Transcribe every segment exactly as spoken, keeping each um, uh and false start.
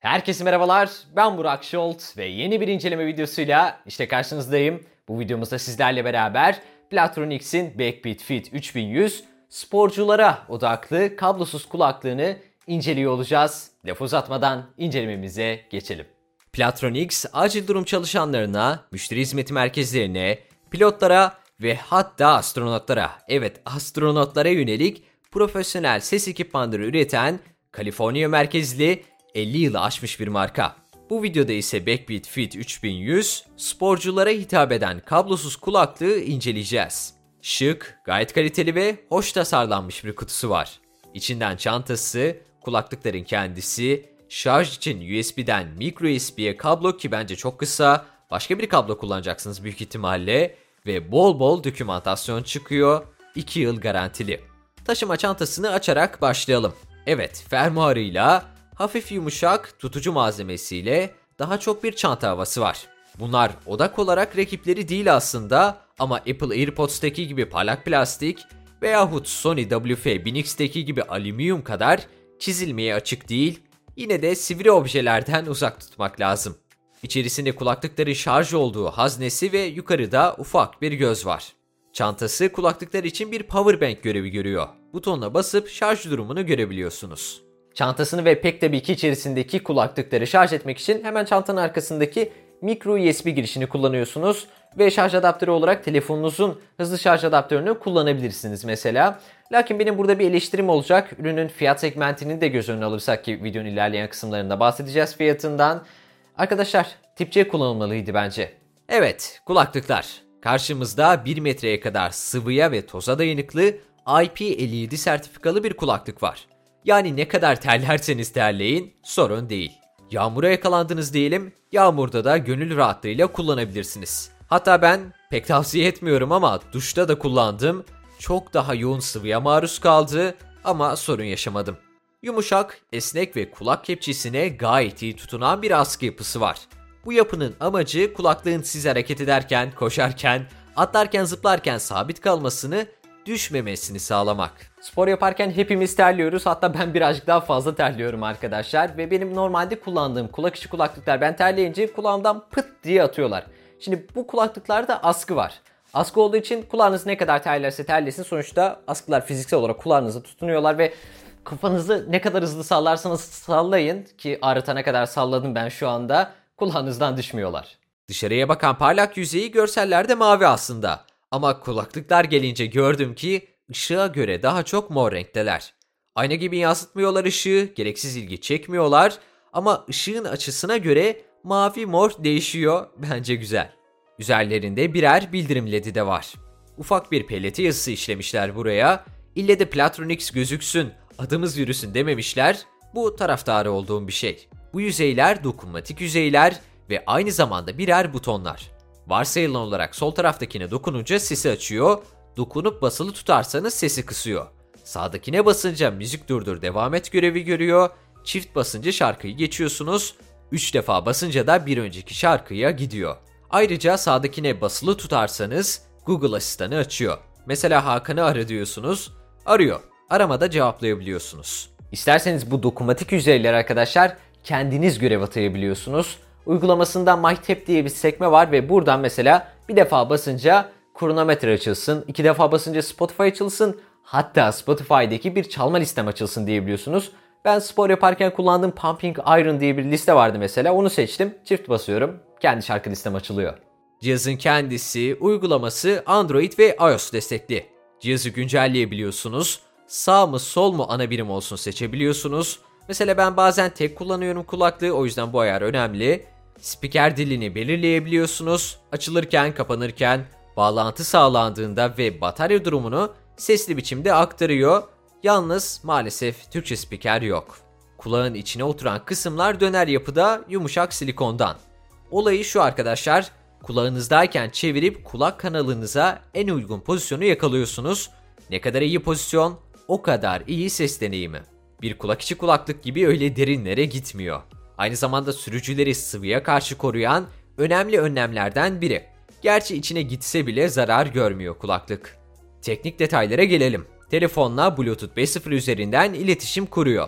Herkese merhabalar, ben Burak Şolt ve yeni bir inceleme videosuyla işte karşınızdayım. Bu videomuzda sizlerle beraber Plantronics'in Backbeat Fit üç bin yüz sporculara odaklı kablosuz kulaklığını inceliyor olacağız. Laf uzatmadan incelememize geçelim. Plantronics, acil durum çalışanlarına, müşteri hizmeti merkezlerine, pilotlara ve hatta astronotlara, evet astronotlara yönelik profesyonel ses ekipmanları üreten Kaliforniya merkezli elli yılı aşmış bir marka. Bu videoda ise Backbeat Fit üç bin yüz sporculara hitap eden kablosuz kulaklığı inceleyeceğiz. Şık, gayet kaliteli ve hoş tasarlanmış bir kutusu var. İçinden çantası, kulaklıkların kendisi, şarj için U S B'den micro U S B'ye kablo ki bence çok kısa, başka bir kablo kullanacaksınız büyük ihtimalle ve bol bol dokümantasyon çıkıyor, iki yıl garantili. Taşıma çantasını açarak başlayalım. Evet, fermuarıyla, hafif yumuşak tutucu malzemesiyle daha çok bir çanta havası var. Bunlar odak olarak rakipleri değil aslında ama Apple AirPods'taki gibi parlak plastik veyahut Sony W F bin X'teki gibi alüminyum kadar çizilmeye açık değil, yine de sivri objelerden uzak tutmak lazım. İçerisinde kulaklıkların şarj olduğu haznesi ve yukarıda ufak bir göz var. Çantası kulaklıklar için bir powerbank görevi görüyor. Butonuna basıp şarj durumunu görebiliyorsunuz. Çantasını ve pek tabii ki içerisindeki kulaklıkları şarj etmek için hemen çantanın arkasındaki micro U S B girişini kullanıyorsunuz ve şarj adaptörü olarak telefonunuzun hızlı şarj adaptörünü kullanabilirsiniz mesela. Lakin benim burada bir eleştirim olacak. Ürünün fiyat segmentini de göz önüne alırsak ki videonun ilerleyen kısımlarında bahsedeceğiz fiyatından. Arkadaşlar tip C kullanılmalıydı bence. Evet, kulaklıklar. Karşımızda bir metreye kadar sıvıya ve toza dayanıklı I P elli yedi sertifikalı bir kulaklık var. Yani ne kadar terlerseniz terleyin, sorun değil. Yağmura yakalandınız diyelim, yağmurda da gönül rahatlığıyla kullanabilirsiniz. Hatta ben pek tavsiye etmiyorum ama duşta da kullandım. Çok daha yoğun sıvıya maruz kaldı ama sorun yaşamadım. Yumuşak, esnek ve kulak kepçesine gayet iyi tutunan bir askı yapısı var. Bu yapının amacı kulaklığın siz hareket ederken, koşarken, atlarken, zıplarken sabit kalmasını, düşmemesini sağlamak. Spor yaparken hepimiz terliyoruz. Hatta ben birazcık daha fazla terliyorum arkadaşlar. Ve benim normalde kullandığım kulak içi kulaklıklar ben terleyince kulağımdan pıt diye atıyorlar. Şimdi bu kulaklıklarda askı var. Askı olduğu için kulağınız ne kadar terlerse terlesin sonuçta askılar fiziksel olarak kulağınıza tutunuyorlar ve kafanızı ne kadar hızlı sallarsanız sallayın ki ağrıtana kadar salladım ben şu anda kulağınızdan düşmüyorlar. Dışarıya bakan parlak yüzeyi görsellerde mavi aslında. Ama kulaklıklar gelince gördüm ki ışığa göre daha çok mor renkteler. Ayna gibi yansıtmıyorlar ışığı, gereksiz ilgi çekmiyorlar ama ışığın açısına göre mavi mor değişiyor, bence güzel. Üzerlerinde birer bildirim ledi de var. Ufak bir P L T yazısı işlemişler buraya. İlle de Plantronics gözüksün, adımız yürüsün dememişler. Bu taraftarı olduğum bir şey. Bu yüzeyler dokunmatik yüzeyler ve aynı zamanda birer butonlar. Varsayılan olarak sol taraftakine dokununca sesi açıyor, dokunup basılı tutarsanız sesi kısıyor. Sağdakine basınca müzik durdur devam et görevi görüyor, çift basınca şarkıyı geçiyorsunuz, üç defa basınca da bir önceki şarkıya gidiyor. Ayrıca sağdakine basılı tutarsanız Google asistanı açıyor. Mesela Hakan'ı ara diyorsunuz, arıyor. Aramada cevaplayabiliyorsunuz. İsterseniz bu dokunmatik yüzeyler arkadaşlar kendiniz görev atayabiliyorsunuz. Uygulamasında MyTap diye bir sekme var ve buradan mesela bir defa basınca kronometre açılsın, iki defa basınca Spotify açılsın, hatta Spotify'daki bir çalma listem açılsın diyebiliyorsunuz. Ben spor yaparken kullandığım Pumping Iron diye bir liste vardı mesela, onu seçtim, çift basıyorum, kendi şarkı listem açılıyor. Cihazın kendisi, uygulaması Android ve iOS destekli. Cihazı güncelleyebiliyorsunuz, sağ mı sol mu ana birim olsun seçebiliyorsunuz. Mesela ben bazen tek kullanıyorum kulaklığı, o yüzden bu ayar önemli. Spiker dilini belirleyebiliyorsunuz. Açılırken, kapanırken, bağlantı sağlandığında ve batarya durumunu sesli biçimde aktarıyor. Yalnız maalesef Türkçe spiker yok. Kulağın içine oturan kısımlar döner yapıda, yumuşak silikondan. Olayı şu arkadaşlar, kulağınızdayken çevirip kulak kanalınıza en uygun pozisyonu yakalıyorsunuz. Ne kadar iyi pozisyon, o kadar iyi ses deneyimi. Bir kulak içi kulaklık gibi öyle derinlere gitmiyor. Aynı zamanda sürücüleri sıvıya karşı koruyan önemli önlemlerden biri. Gerçi içine gitse bile zarar görmüyor kulaklık. Teknik detaylara gelelim. Telefonla Bluetooth beş nokta sıfır üzerinden iletişim kuruyor.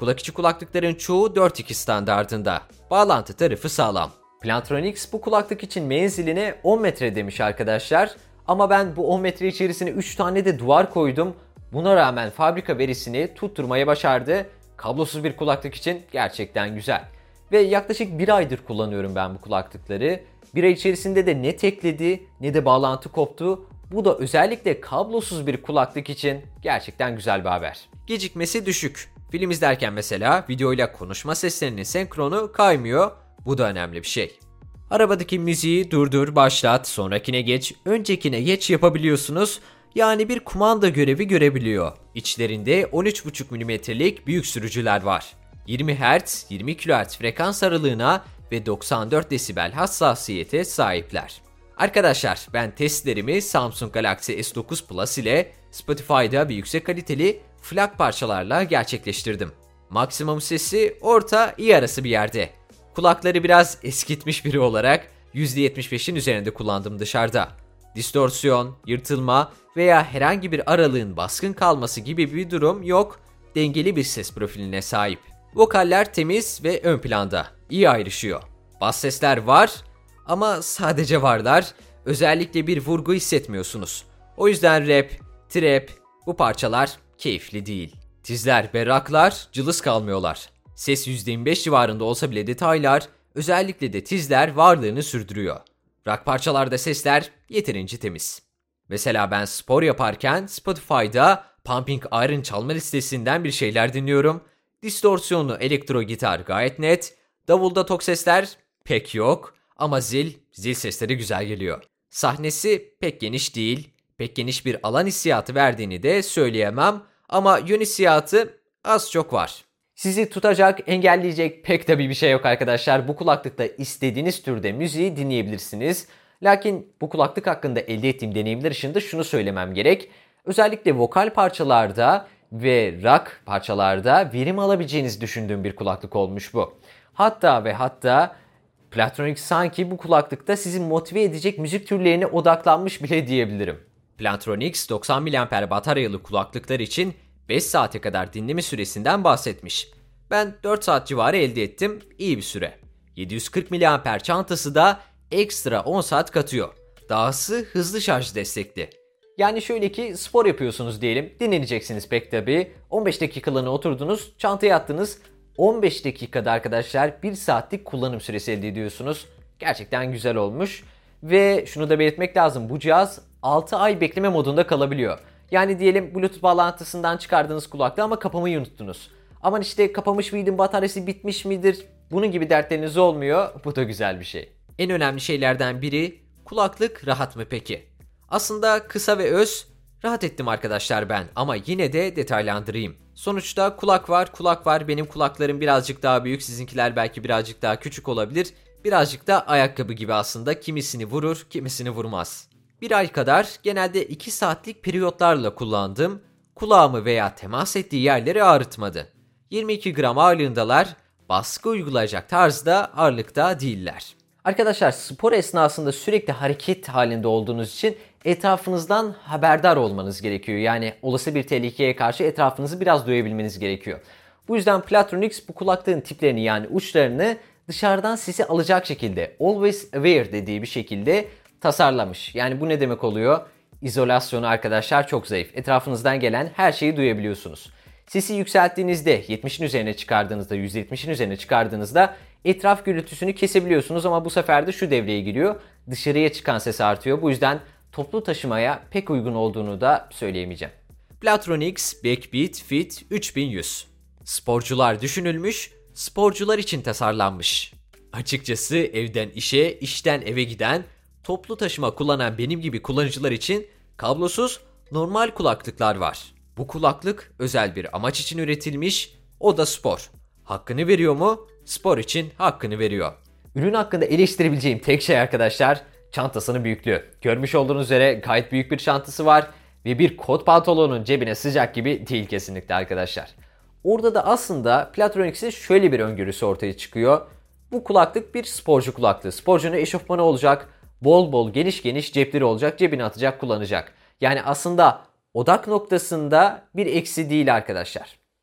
Kulak içi kulaklıkların çoğu dört nokta iki standardında. Bağlantı tarafı sağlam. Plantronics bu kulaklık için menziline on metre demiş arkadaşlar. Ama ben bu on metre içerisine üç tane de duvar koydum. Buna rağmen fabrika verisini tutturmaya başardı. Kablosuz bir kulaklık için gerçekten güzel. Ve yaklaşık bir aydır kullanıyorum ben bu kulaklıkları. Bir ay içerisinde de ne tekledi ne de bağlantı koptu. Bu da özellikle kablosuz bir kulaklık için gerçekten güzel bir haber. Gecikmesi düşük. Film izlerken mesela videoyla konuşma seslerinin senkronu kaymıyor. Bu da önemli bir şey. Arabadaki müziği durdur, başlat, sonrakine geç, öncekine geç yapabiliyorsunuz. Yani bir kumanda görevi görebiliyor. İçlerinde on üç buçuk milimetrelik büyük sürücüler var. yirmi hertz, yirmi kilohertz frekans aralığına ve doksan dört desibel hassasiyete sahipler. Arkadaşlar ben testlerimi Samsung Galaxy S dokuz Plus ile Spotify'da bir yüksek kaliteli FLAC parçalarla gerçekleştirdim. Maksimum sesi orta iyi arası bir yerde. Kulakları biraz eskitmiş biri olarak yüzde yetmiş beşin üzerinde kullandım dışarıda. Distorsiyon, yırtılma veya herhangi bir aralığın baskın kalması gibi bir durum yok, dengeli bir ses profiline sahip. Vokaller temiz ve ön planda, iyi ayrışıyor. Bas sesler var ama sadece varlar, özellikle bir vurgu hissetmiyorsunuz. O yüzden rap, trap, bu parçalar keyifli değil. Tizler, berraklar, cılız kalmıyorlar. Ses yüzde yirmi beş civarında olsa bile detaylar, özellikle de tizler varlığını sürdürüyor. Rock parçalarda sesler yeterince temiz. Mesela ben spor yaparken Spotify'da Pumping Iron çalma listesinden bir şeyler dinliyorum. Distorsiyonlu elektro gitar gayet net, davulda tok sesler pek yok ama zil, zil sesleri güzel geliyor. Sahnesi pek geniş değil, pek geniş bir alan hissiyatı verdiğini de söyleyemem ama yön hissiyatı az çok var. Sizi tutacak, engelleyecek pek tabii bir şey yok arkadaşlar. Bu kulaklıkta istediğiniz türde müziği dinleyebilirsiniz. Lakin bu kulaklık hakkında elde ettiğim deneyimler ışığında şunu söylemem gerek. Özellikle vokal parçalarda ve rock parçalarda verim alabileceğinizi düşündüğüm bir kulaklık olmuş bu. Hatta ve hatta Plantronics sanki bu kulaklıkta sizi motive edecek müzik türlerine odaklanmış bile diyebilirim. Plantronics doksan miliamper bataryalı kulaklıklar için beş saate kadar dinleme süresinden bahsetmiş. Ben dört saat civarı elde ettim, iyi bir süre. yedi yüz kırk miliamper çantası da ekstra on saat katıyor. Dahası hızlı şarj destekli. Yani şöyle ki spor yapıyorsunuz diyelim, dinleneceksiniz pek tabii. on beş dakikalığına oturdunuz, çantaya attınız. on beş dakikada arkadaşlar bir saatlik kullanım süresi elde ediyorsunuz. Gerçekten güzel olmuş. Ve şunu da belirtmek lazım, bu cihaz altı ay bekleme modunda kalabiliyor. Yani diyelim Bluetooth bağlantısından çıkardığınız kulaklığı ama kapamayı unuttunuz. Aman işte kapamış mıydım, bataryası bitmiş midir? Bunun gibi dertleriniz olmuyor. Bu da güzel bir şey. En önemli şeylerden biri, kulaklık rahat mı peki? Aslında kısa ve öz, rahat ettim arkadaşlar ben ama yine de detaylandırayım. Sonuçta kulak var, kulak var. Benim kulaklarım birazcık daha büyük, sizinkiler belki birazcık daha küçük olabilir. Birazcık da ayakkabı gibi aslında, kimisini vurur, kimisini vurmaz. Bir ay kadar genelde iki saatlik periyotlarla kullandım. Kulağımı veya temas ettiği yerleri ağrıtmadı. yirmi iki gram ağırlığındalar, baskı uygulayacak tarzda ağırlıkta değiller. Arkadaşlar spor esnasında sürekli hareket halinde olduğunuz için etrafınızdan haberdar olmanız gerekiyor. Yani olası bir tehlikeye karşı etrafınızı biraz duyabilmeniz gerekiyor. Bu yüzden Plantronics bu kulaklığın tiplerini yani uçlarını dışarıdan sesi alacak şekilde always aware dediği bir şekilde tasarlamış. Yani bu ne demek oluyor? İzolasyonu arkadaşlar çok zayıf. Etrafınızdan gelen her şeyi duyabiliyorsunuz. Sesi yükselttiğinizde, yetmişin üzerine çıkardığınızda, yüz yetmişin üzerine çıkardığınızda etraf gürültüsünü kesebiliyorsunuz ama bu sefer de şu devreye giriyor. Dışarıya çıkan ses artıyor. Bu yüzden toplu taşımaya pek uygun olduğunu da söyleyemeyeceğim. Plantronics Backbeat Fit üç bin yüz. Sporcular düşünülmüş, sporcular için tasarlanmış. Açıkçası evden işe, işten eve giden, toplu taşıma kullanan benim gibi kullanıcılar için kablosuz normal kulaklıklar var. Bu kulaklık özel bir amaç için üretilmiş, o da spor. Hakkını veriyor mu? Spor için hakkını veriyor. Ürün hakkında eleştirebileceğim tek şey arkadaşlar, çantasının büyüklüğü. Görmüş olduğunuz üzere gayet büyük bir çantası var ve bir kot pantolonun cebine sıcak gibi değil kesinlikle arkadaşlar. Orada da aslında Plantronics'in şöyle bir öngörüsü ortaya çıkıyor. Bu kulaklık bir sporcu kulaklığı. Sporcunun eşofmanı olacak, bol bol geniş geniş cepleri olacak, cebine atacak, kullanacak. Yani aslında odak noktasında bir eksi değil arkadaşlar.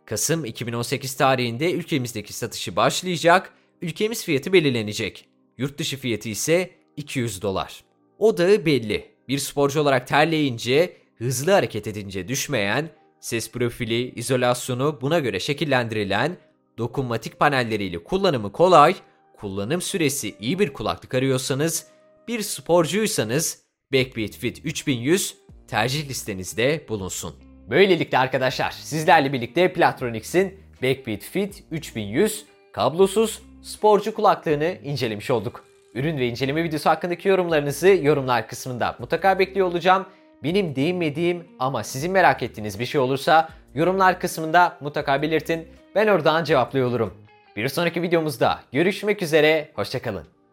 Kasım iki bin on sekiz tarihinde ülkemizdeki satışı başlayacak, ülkemiz fiyatı belirlenecek. Yurt dışı fiyatı ise iki yüz dolar. Odağı belli. Bir sporcu olarak terleyince, hızlı hareket edince düşmeyen, ses profili, izolasyonu buna göre şekillendirilen, dokunmatik panelleriyle kullanımı kolay, kullanım süresi iyi bir kulaklık arıyorsanız, bir sporcuysanız Backbeat Fit üç bin yüz tercih listenizde bulunsun. Böylelikle arkadaşlar sizlerle birlikte Plantronics'in Backbeat Fit üç bin yüz kablosuz sporcu kulaklığını incelemiş olduk. Ürün ve inceleme videosu hakkındaki yorumlarınızı yorumlar kısmında mutlaka bekliyor olacağım. Benim değinmediğim ama sizin merak ettiğiniz bir şey olursa yorumlar kısmında mutlaka belirtin. Ben oradan cevaplıyor olurum. Bir sonraki videomuzda görüşmek üzere, hoşça kalın.